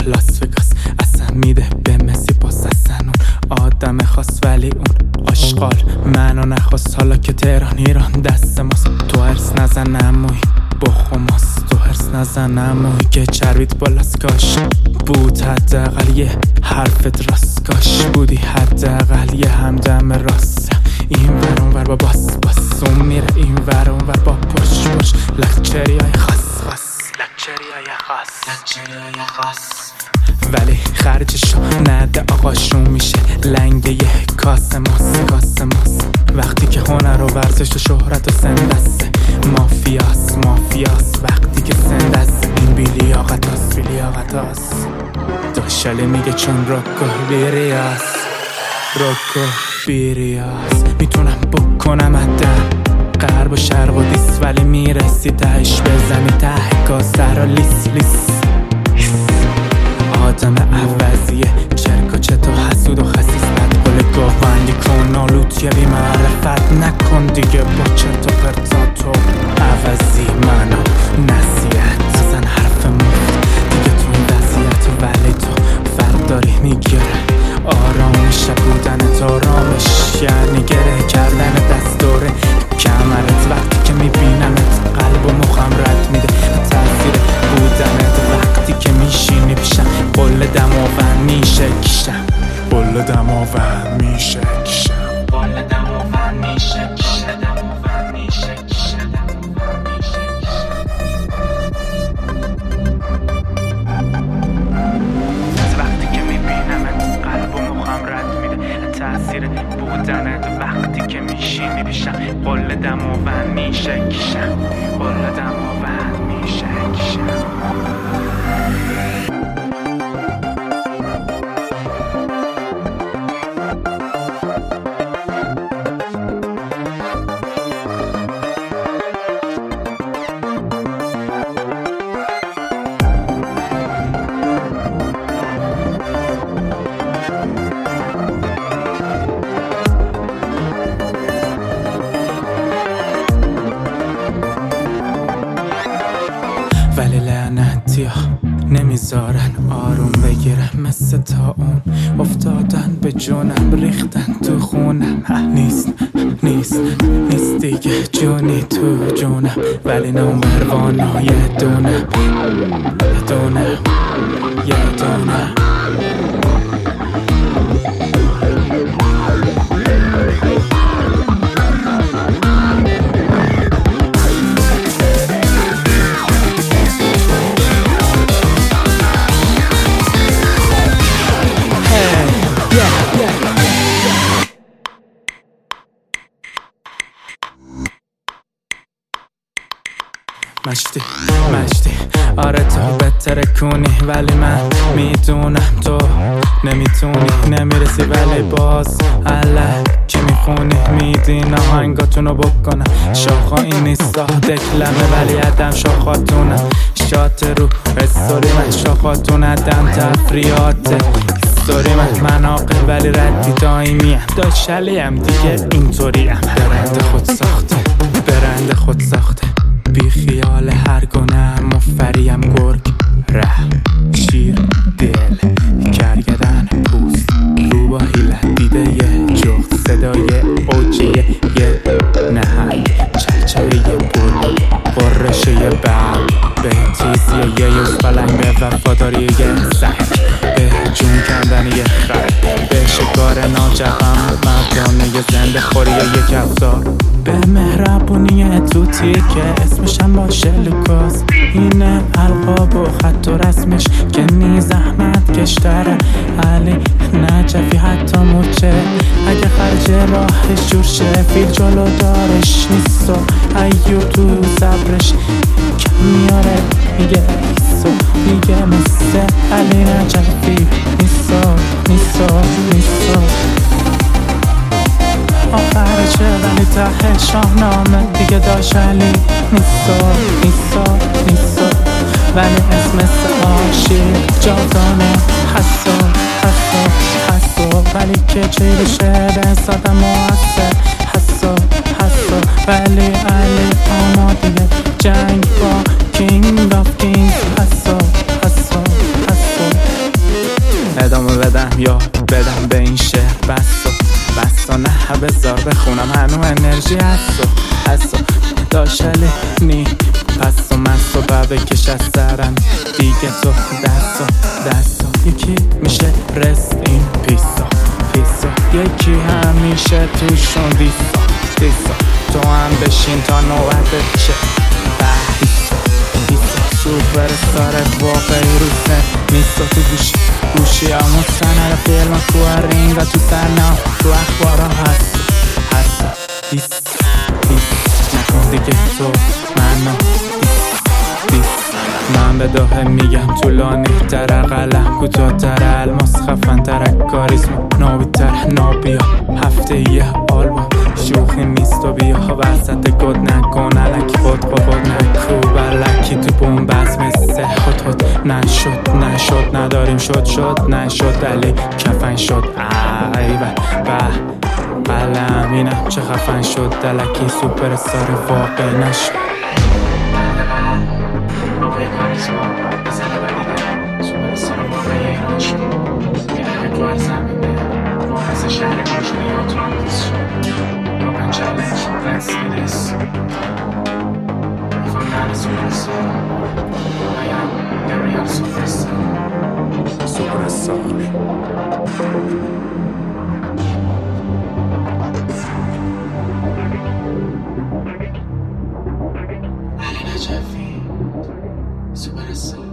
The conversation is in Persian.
لاس وگاس اصلا میده به مسی پاس اصلا اون آدم خاص ولی اون آشغال منو نخواست حالا که تهران ایران دست ماست تو هرس نزن عموی بخماست تو هرس نزن عموی که چربیت بالاست کاش بود حداقل یه حرفت راست کاش بودی حداقل یه همدم راست این ور اون ور با باس باس اون میره این ور اون ور با پرش پرش لکچری های خاص خاص لکچری های خاص لکچری های خاص ولی خرجشو نده آقاشون میشه لنگ یه کاسه ماس وقتی که هنر و ورزش و شهرت و سندسته مافیاس وقتی که سندست این بیلیاقتاس داشاله میگه چون روکو بیریاس میتونم بکنم عدم غرب و شرق و دیس ولی میرسی تهش بزنی ته کاسه را لیس آدم عوضیه چرک و چت و حسود و خسیس بدقل گاهبندی کن آلوت یه بی معرفت نکن دیگه با چت و پرتاتو عوضی منو نصیحت زن حرف مفت دیگه تو این وضعیت ولی تو فرق داری میگیره آرامش بودنت آرامش یعنی گره کردن دستوره کمرت وقتی که میبینمت قلب و مخم رد میده تاثیر بودنت وقتی که میشینی پیشم قل دماوند میشه کشم قل دماوند میشه کشم قل دماوند میشه کشم دماوند میشه کشم وقتی که میبینمت قلب و مخم رد میده تاثیر بودنت وقتی که میشینی پیشم قل دماوند میشه کشم قل دماوند میشه کشم ولی لعنتی ها نمیذارن آروم بگیرم مثل تا اون افتادن به جونم ریختن تو خونم نیست دیگه جونی تو جونم ولی نمبروانو یه دونم مشتی آره تو بهتره کنی ولی من میدونم تو نمیتونی نمیرسی ولی باز که میخونی میدین آهنگاتونو بکنم شاخا این نیست ساده کلمه ولی عدم شاخاتونم شات رو استوری من شاخاتون عدم تفریاته استوری من عاقل ولی ردی دایمیم داشلیم دیگه اینطوریم برند خود ساخته بی خیال هر گونه مفریم گرگ ره شیر دل کرگدن پوست رو با حیلت دیده یه جغد صدای اوجیه یه نهنگ چهچهه یه بول قرشه یه برگ به تیزیه یه یوز پلنگ به وفاداری یه زنگ به جون کندن یه خر به شکار ناجقم مردانه یه زنده خوری یه کفتار به مهربونی توتی که اسمشم باشه لوکاس اینه القاب و خط و رسمش که نی زحمت کشتره علی نجفی حتی موچه اگه خرج راهش جور شه فیل جلو دارش نیست و ایو تو صبرش کم میاره میگه میگه مثل علی نجفی نیسا آخرشه ولی ته شاهنامه دیگه داشت علی نیسا ولی اسم عاشق جاودانه حسو ولی که چی بشه به سادم موثر حسو ولی علی آماده جنگ با کینگ آف کینگ حسو بدم یا بدم به این شهر بسا نه بذار بخونم هنو انرژی هستو داشلی نی پسو مسو بکش از سرم دیگه تو دستو یکی میشه رست این پیسا یکی همیشه توشون دیسا تو هم بشین تا نوبت چه دیسا سوپر استار واقعی روسه نیستا تو گوشی همون سنه فیلم تو رینگا تو سرنا تو اخبارا هست دیس نکن دیگه تو منو دیس من به داخل میگم طولانی تر قلم کوتاه تر الماس خفن تر کاریسما نابی تر نابیا هفته یه آلبوم شوخی نیست و بیا وسط گد نکن الکی خود نکو بلکی تو بوم بس مثل خود نشد نداریم شد نشد علی کفن شد ای قلم اینم چه خفن شد دلکی سوپر استار واقعی نشد Super